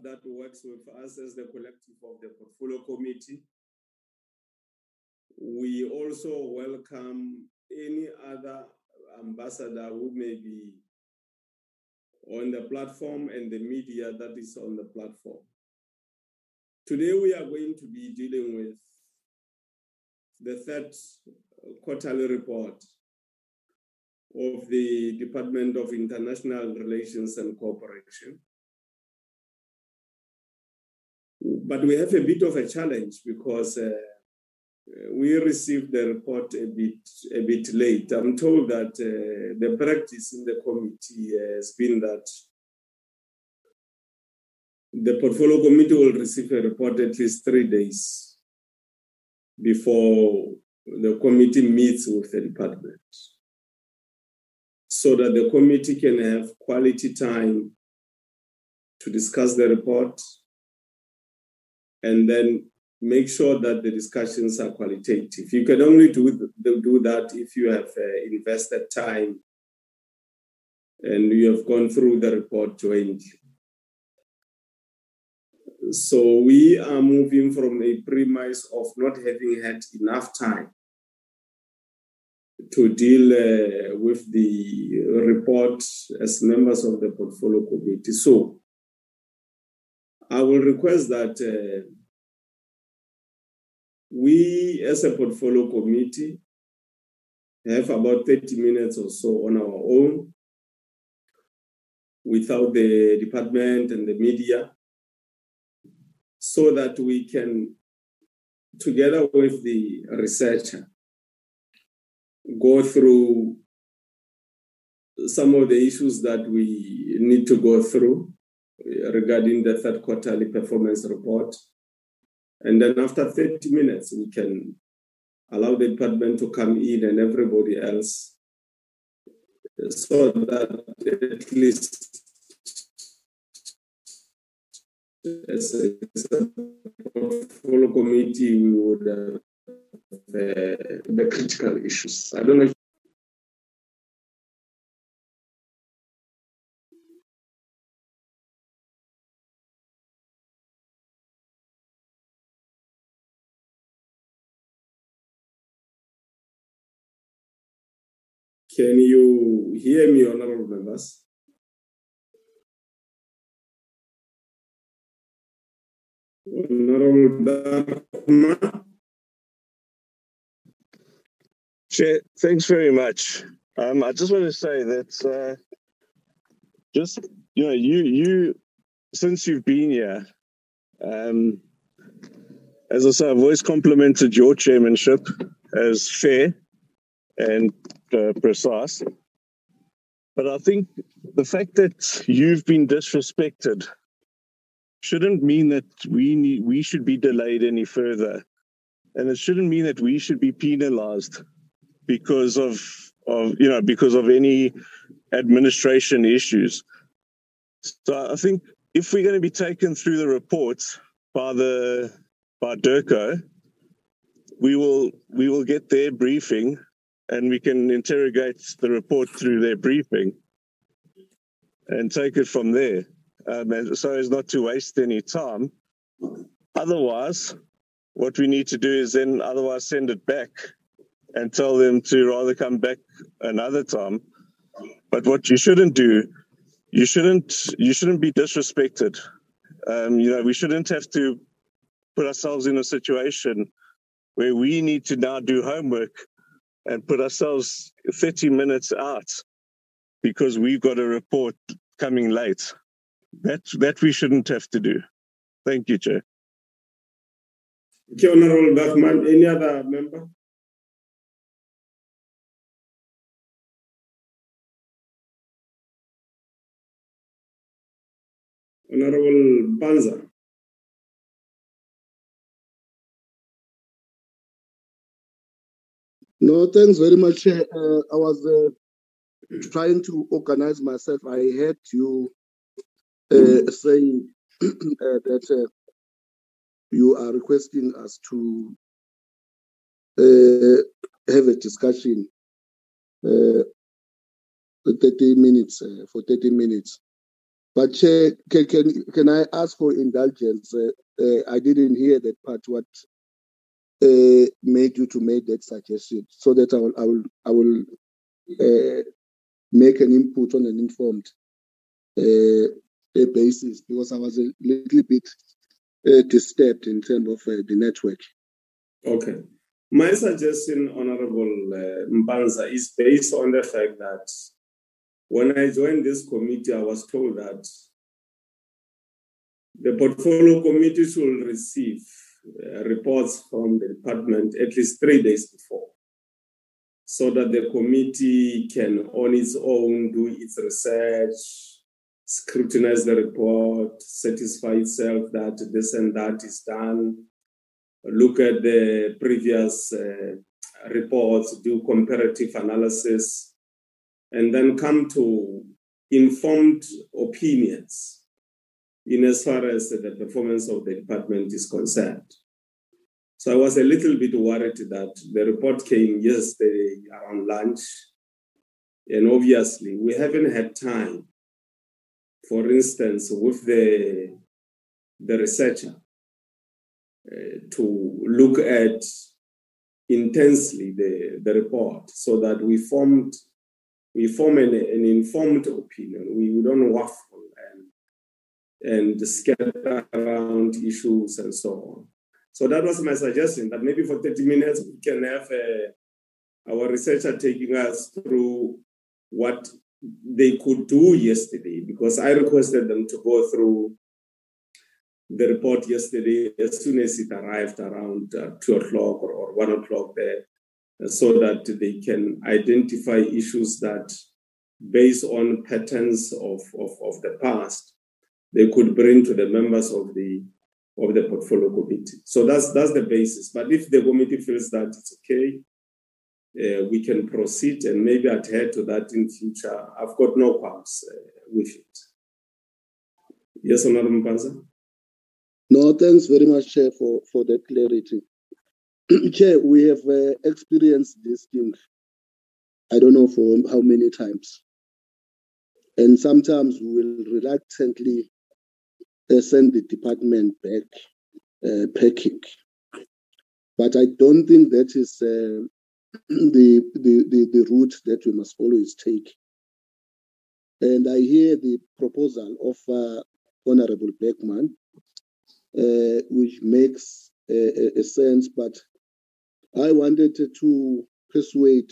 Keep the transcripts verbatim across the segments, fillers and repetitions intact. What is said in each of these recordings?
that works with us as the collective of the Portfolio Committee. We also welcome any other ambassador who may be on the platform and the media that is on the platform. Today we are going to be dealing with the third quarterly report of the Department of International Relations and Cooperation. But we have a bit of a challenge because uh, we received the report a bit, a bit late. I'm told that uh, the practice in the committee has been that the Portfolio Committee will receive a report at least three days before the committee meets with the department, so that the committee can have quality time to discuss the report and then make sure that the discussions are qualitative. You can only do, do that if you have uh, invested time and you have gone through the report jointly. So we are moving from a premise of not having had enough time to deal uh, with the report as members of the Portfolio Committee. So I will request that uh, we, as a Portfolio Committee, have about thirty minutes or so on our own without the department and the media, so that we can, together with the researcher, go through some of the issues that we need to go through regarding the third quarterly performance report. And then after thirty minutes, we can allow the department to come in and everybody else, so that at least as a, as a Portfolio Committee, we would have uh, the critical issues. I don't know if Can you hear me, honorable members? Honorable Dharma? Chair, thanks very much. Um, I just want to say that uh, just, you know, you, you since you've been here, um, as I say, I've always complimented your chairmanship as fair and uh, precise. But I think the fact that you've been disrespected shouldn't mean that we need, we should be delayed any further. And it shouldn't mean that we should be penalized because of, of you know, because of any administration issues. So I think if we're going to be taken through the reports by the by DIRCO, we will we will get their briefing and we can interrogate the report through their briefing and take it from there. Um, and so as not to waste any time. Otherwise, what we need to do is then otherwise send it back and tell them to rather come back another time. But what you shouldn't do, you shouldn't you shouldn't be disrespected. Um, you know, we shouldn't have to put ourselves in a situation where we need to now do homework and put ourselves thirty minutes out because we've got a report coming late. That that we shouldn't have to do. Thank you, Chair. Thank you, Honorable Bachman. Any other member? Honorable Banza. No, thanks very much. Uh, I was uh, trying to organize myself. I heard you uh, saying uh, that uh, you are requesting us to uh, have a discussion uh, thirty minutes uh, for thirty minutes. But Chair, can, can, can I ask for indulgence? Uh, uh, I didn't hear that part. What uh, made you to make that suggestion? So that I will, I will, I will uh, make an input on an informed uh, basis, because I was a little bit uh, disturbed in terms of uh, the network. Okay. My suggestion, Honorable uh, Mpanza, is based on the fact that when I joined this committee, I was told that the portfolio committee should receive uh, reports from the department at least three days before, so that the committee can on its own do its research, scrutinize the report, satisfy itself that this and that is done, look at the previous uh, reports, do comparative analysis, and then come to informed opinions in as far as the performance of the department is concerned. So I was a little bit worried that the report came yesterday around lunch, and obviously we haven't had time, for instance, with the, the researcher uh, to look at intensely the, the report, so that we formed we form an, an informed opinion. We don't waffle and, and scatter around issues and so on. So that was my suggestion, that maybe for thirty minutes we can have uh, our researcher taking us through what they could do yesterday, because I requested them to go through the report yesterday as soon as it arrived around uh, two o'clock or, or one o'clock there, so that they can identify issues that, based on patterns of, of, of the past, they could bring to the members of the of the portfolio committee. So that's that's the basis. But if the committee feels that it's okay, uh, we can proceed and maybe adhere to that in future. I've got no qualms uh, with it. Yes, Honorable Mpanza? No, thanks very much, Chair, for, for that clarity. Chair, we have uh, experienced this thing, I don't know for how many times. And sometimes we will reluctantly uh, send the department back uh, packing. But I don't think that is uh, the, the, the, the route that we must always take. And I hear the proposal of uh, Honorable Beckman, uh, which makes uh, a sense, but I wanted to persuade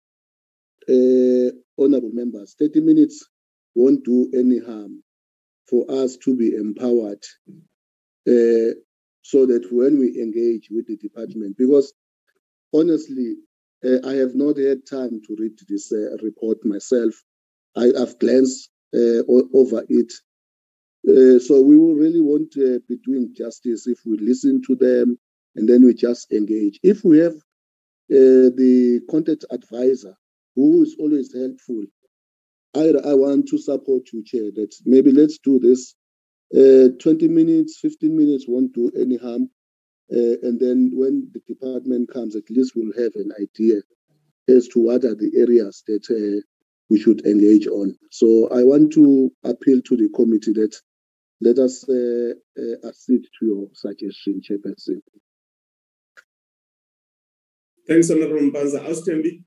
uh, honorable members, thirty minutes won't do any harm for us to be empowered uh, so that when we engage with the department, because honestly, uh, I have not had time to read this uh, report myself. I have glanced uh, over it. Uh, so we will really want to be doing justice if we listen to them and then we just engage. If we have uh, the content advisor who is always helpful, I, I want to support you, Chair, that maybe let's do this. Uh, twenty minutes, fifteen minutes won't do any harm. Uh, and then when the department comes, at least we'll have an idea as to what are the areas that uh, we should engage on. So I want to appeal to the committee that let us uh, uh, accede to your suggestion, Chairperson. Thanks, Honorable Mpanza. Austembi.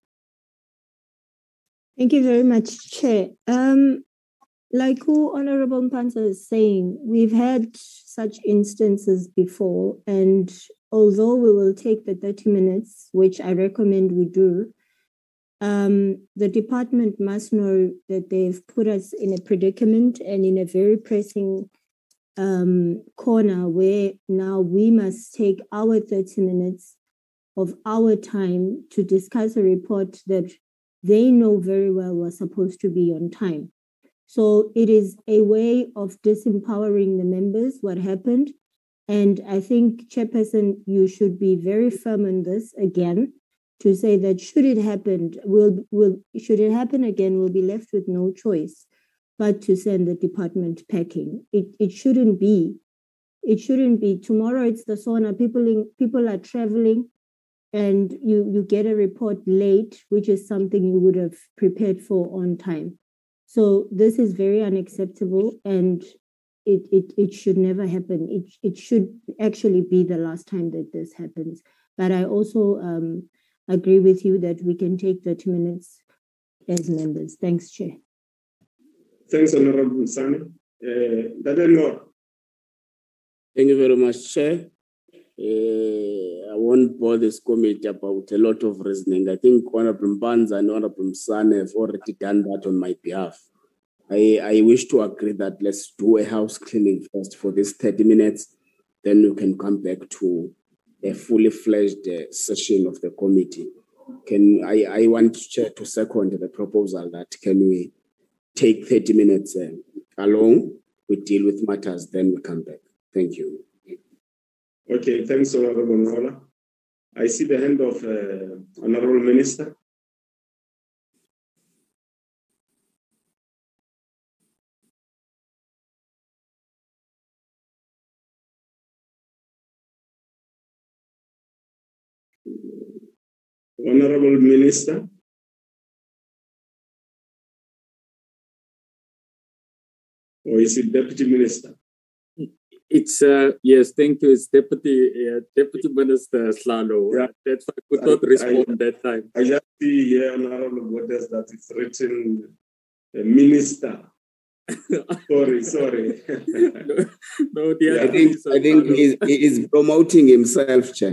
Thank you very much, Chair. Um, like who Honorable Mpanza is saying, we've had such instances before, and although we will take the thirty minutes, which I recommend we do, um, the department must know that they've put us in a predicament and in a very pressing um, corner where now we must take our thirty minutes of our time to discuss a report that they know very well was supposed to be on time. So it is a way of disempowering the members, what happened. And I think, Chairperson, you should be very firm on this again, to say that should it happen, we'll, we'll, should it happen again, we'll be left with no choice but to send the department packing. It it shouldn't be. It shouldn't be. Tomorrow it's the SONA, people, in, people are traveling, and you, you get a report late, which is something you would have prepared for on time. So this is very unacceptable, and it, it, it should never happen. It, it should actually be the last time that this happens. But I also um, agree with you that we can take thirty minutes as members. Thanks, Chair. Thanks, Honorable Sani. Uh, Dadenor. Thank you very much, Chair. Uh, I won't bore this committee about a lot of reasoning. I think Honorable Mbanza and Honorable Msane have already done that on my behalf. I, I wish to agree that let's do a house cleaning first for this thirty minutes, then we can come back to a fully fledged uh, session of the committee. Can I, I want Chair to second the proposal that can we take thirty minutes uh, along, we deal with matters, then we come back. Thank you. Okay, thanks, Honorable Ngola. I see the hand of uh, Honorable Minister. Honorable Minister. Or is it Deputy Minister? It's, uh, yes, thank you. It's Deputy uh, Deputy Minister Slalo. Yeah. That's why I could not I- respond I- that time. I just see here, Honorable Waters, that it's written uh, Minister. sorry, sorry. no, no, the Yeah. other I think is, uh, I think Slalo. he's, he is promoting himself, Chair.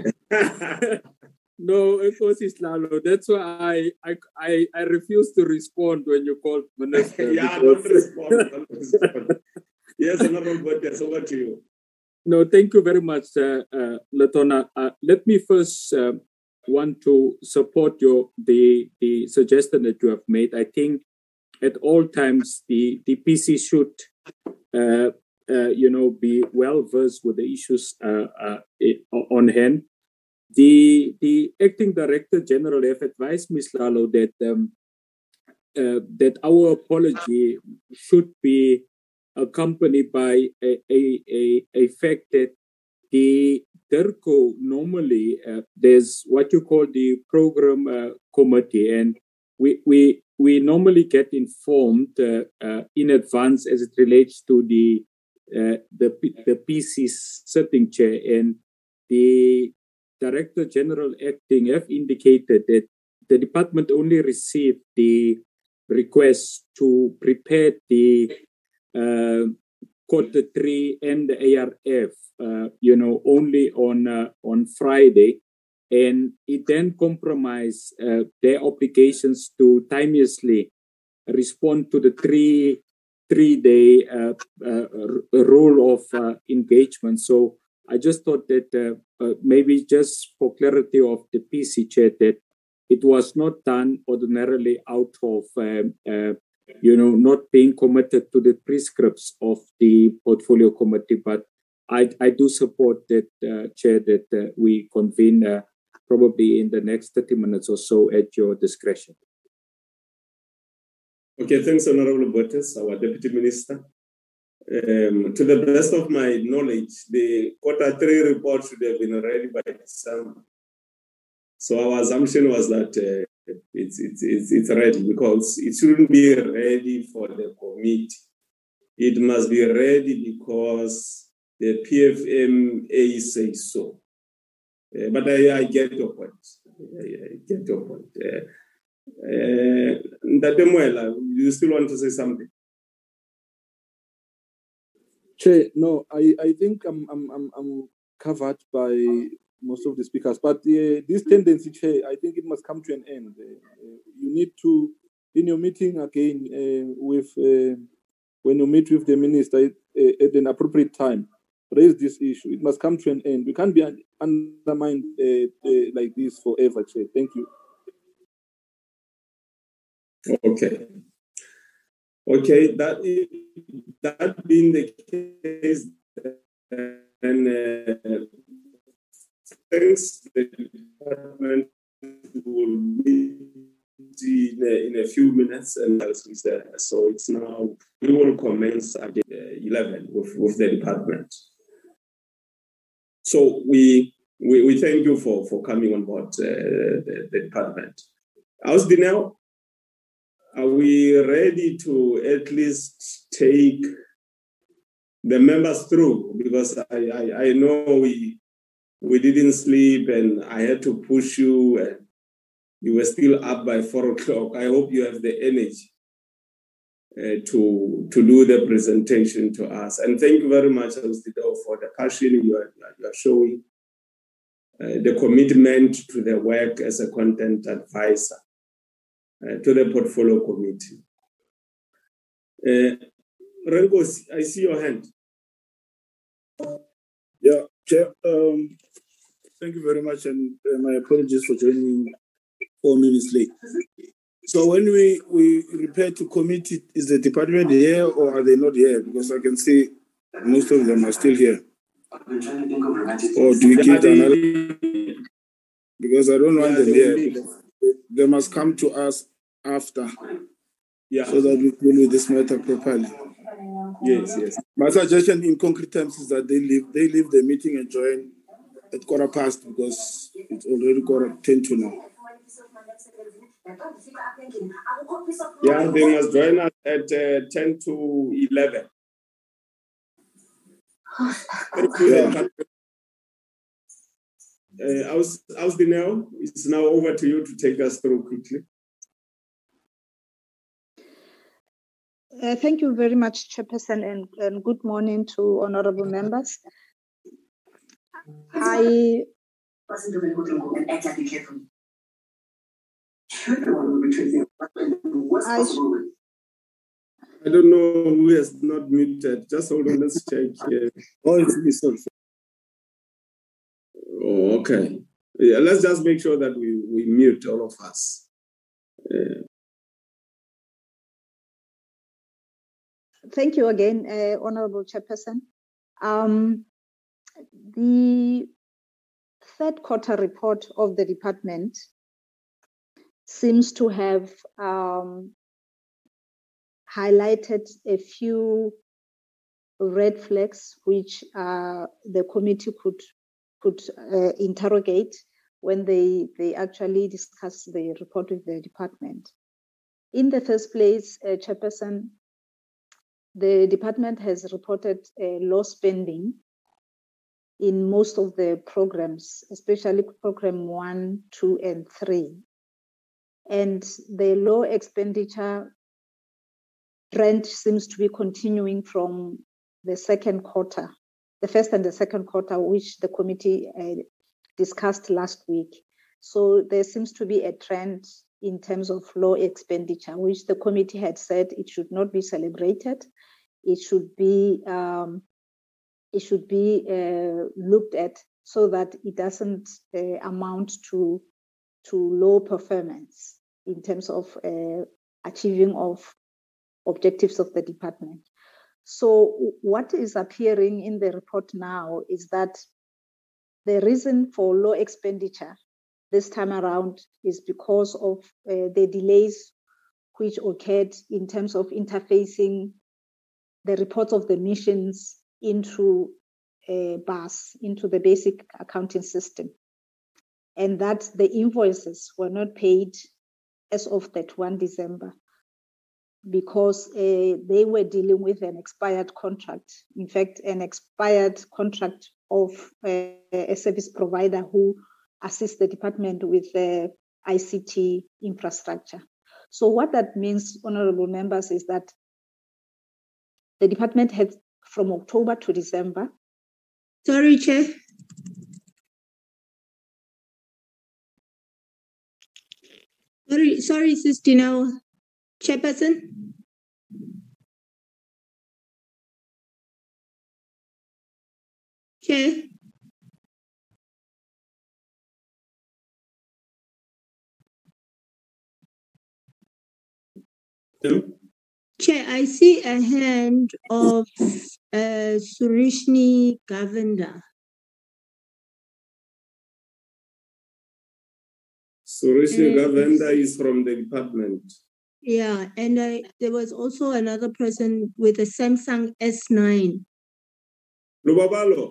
No, of course it's Lalo. That's why I, I I I refuse to respond when you call Minister. yeah, because- don't respond. Don't respond. Yes, Honorable Waters, over to you. No, thank you very much, uh, uh, Latona. Uh, let me first uh, want to support your the the suggestion that you have made. I think at all times the the P C should uh, uh, you know be well versed with the issues uh, uh, on hand. The the acting director general have advised Miz Lalo that um, uh, that our apology should be accompanied by a a, a, a fact that the DIRCO normally uh, there's what you call the program uh, committee, and we we we normally get informed uh, uh, in advance as it relates to the uh, the P- the P C sitting chair, and the Director General acting have indicated that the department only received the request to prepare the uh, quarter three and the A R F, uh, you know, only on uh, on Friday, and it then compromised uh, their obligations to timeously respond to the three three day uh, uh, r- rule of uh, engagement. So I just thought that uh, uh, maybe just for clarity of the P C chair that it was not done ordinarily out of um, uh, you know not being committed to the prescripts of the portfolio committee, but I I do support that uh, chair that uh, we convene uh, probably in the next thirty minutes or so at your discretion. Okay, thanks, Honorable Waters, our Deputy Minister. Um, to the best of my knowledge, the quarter three report should have been ready by December. So our assumption was that uh, it's, it's, it's, it's ready, because it shouldn't be ready for the committee. It must be ready because the P F M A says so. Uh, but I, I get your point. I, I get your point. Uh, uh, Ndatemuela, you still want to say something? Chair, no, I, I think I'm, I'm I'm I'm covered by most of the speakers, but uh, this tendency, Chair, I think it must come to an end. Uh, uh, you need to, in your meeting again uh, with uh, when you meet with the minister uh, at an appropriate time, raise this issue. It must come to an end. We can't be un- undermined uh, uh, like this forever, Chair. Thank you. Okay. Okay, that is, that being the case, then uh, thanks, the department will meet in a, in a few minutes, and else is there. So it's now, we will commence at uh, eleven with, with the department. So we we, we thank you for, for coming on board uh, the, the department. How's the now? are we ready to at least take the members through? Because I, I, I know we we didn't sleep and I had to push you and you were still up by four o'clock. I hope you have the energy uh, to, to do the presentation to us. And thank you very much, Austido, for the passion you are, you are showing, uh, the commitment to the work as a content advisor uh, to the portfolio committee. Uh, Renko, I see your hand. Yeah, Chair, um, thank you very much, and uh, my apologies for joining four minutes late. So when we, we repair to committee, is the department here or are they not here? Because I can see most of them are still here. Or do we give them another? Because I don't want them here. They must come to us after. Yeah. So that we deal with this matter properly. Yes, yes. My suggestion in concrete terms is that they leave they leave the meeting and join at quarter past because it's already quarter ten to now. Yeah, they must join us at uh, ten to eleven. Yeah. Uh, Aus, Austinel, it's now over to you to take us through quickly. Uh, thank you very much, Chairperson, and, and good morning to honorable members. I, I, I don't know who has not muted. Just hold on, let's check here. Oh, it's me, sorry. Oh, okay. Yeah, let's just make sure that we, we mute all of us. Uh, Thank you again, uh, Honorable Chairperson. Um, the third quarter report of the department seems to have um, highlighted a few red flags which uh, the committee could could uh, interrogate when they, they actually discuss the report with the department. In the first place, uh, Chairperson, the department has reported uh, low spending in most of the programs, especially program one, two, and three. And the low expenditure trend seems to be continuing from the second quarter, the first and the second quarter, which the committee uh, discussed last week. So there seems to be a trend in terms of low expenditure, which the committee had said it should not be celebrated. It should be um, it should be uh, looked at so that it doesn't uh, amount to to low performance in terms of uh, achieving of objectives of the department. So what is appearing in the report now is that the reason for low expenditure this time around is because of uh, the delays which occurred in terms of interfacing the reports of the missions into a B A S, into the basic accounting system. And that the invoices were not paid as of thirty-first December because uh, they were dealing with an expired contract. In fact, an expired contract of uh, a service provider who assists the department with the I C T infrastructure. So what that means, honorable members, is that the department had from October to December. Sorry, Chair. Sorry, sorry, Sister Now. Chairperson. Chair. yeah. Chair, I see a hand of uh, Surishni Govender. Surishni Uh, Govender is from the department. Yeah, and I, there was also another person with a Samsung S nine. Lubabalo.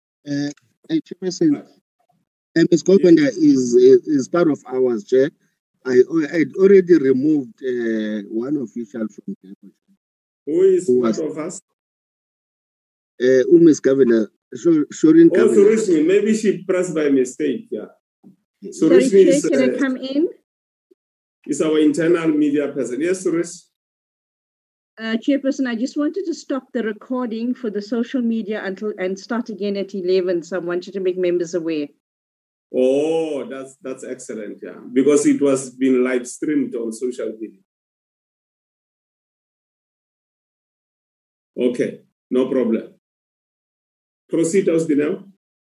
Uh, Chairperson, uh, Miz Govender is, is is part of ours, Chair. I I'd already removed uh, one official from the Who is Who part was- of us? uh, Umis Kavila, Shorin Oh, Kavila. Surishmi. Maybe she pressed by mistake. Yeah. Sorry, Surishmi Chair, is, can I uh, come in? is our internal media person. Yes, Surish. Uh, Chairperson, I just wanted to stop the recording for the social media until and start again at eleven. So I wanted to make members aware. Oh, that's that's excellent. Yeah, because it was being live streamed on social media. Okay, no problem. Proceed, Ausdinel.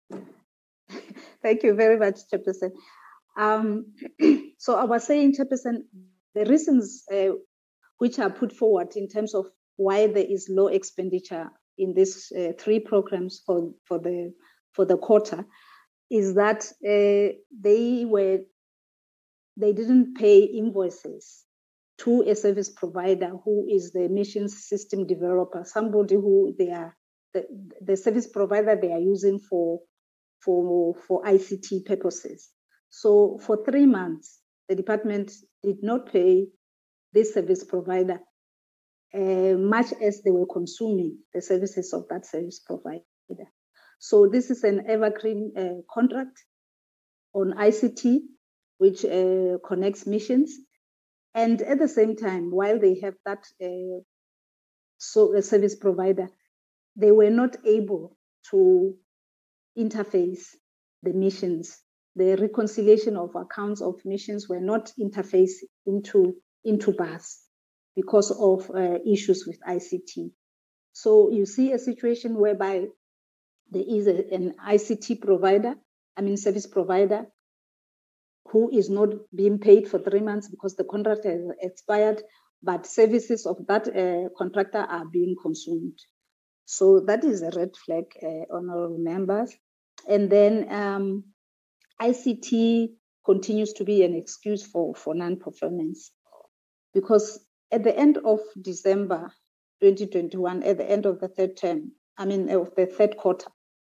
Thank you very much, Chairperson. Um, so I was saying, Chairperson, the reasons uh, which are put forward in terms of why there is low expenditure in these uh, three programs for, for the for the quarter is that uh, they were they didn't pay invoices to a service provider who is the missions system developer, somebody who they are the, the service provider they are using for for for I C T purposes. So for three months, the department did not pay this service provider uh, much as they were consuming the services of that service provider. So this is an evergreen uh, contract on I C T, which uh, connects missions. And at the same time, while they have that uh, so a service provider, they were not able to interface the missions. The reconciliation of accounts of missions were not interfaced into, into B A S because of uh, issues with I C T. So you see a situation whereby there is a, an I C T provider, I mean service provider, who is not being paid for three months because the contract has expired, but services of that uh, contractor are being consumed. So that is a red flag, uh, honorable members. And then um, I C T continues to be an excuse for, for non-performance because at the end of December twenty twenty-one, at the end of the third term, I mean of the third quarter,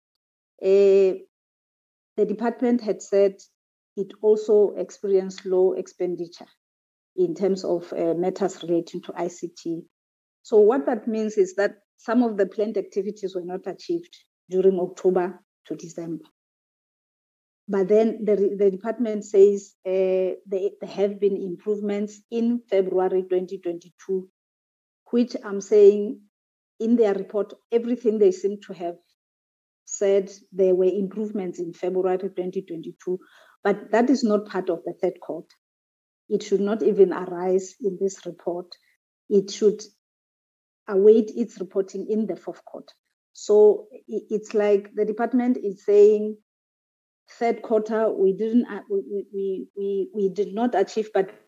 uh, the department had said it also experienced low expenditure in terms of uh, matters relating to I C T. So what that means is that some of the planned activities were not achieved during October to December. But then the, the department says uh, they, there have been improvements in February twenty twenty-two, which I'm saying in their report, everything they seem to have said there were improvements in February twenty twenty-two, but that is not part of the third quarter. It should not even arise in this report. It should await its reporting in the fourth quarter. So it's like the department is saying, third quarter we didn't we we we, we did not achieve, but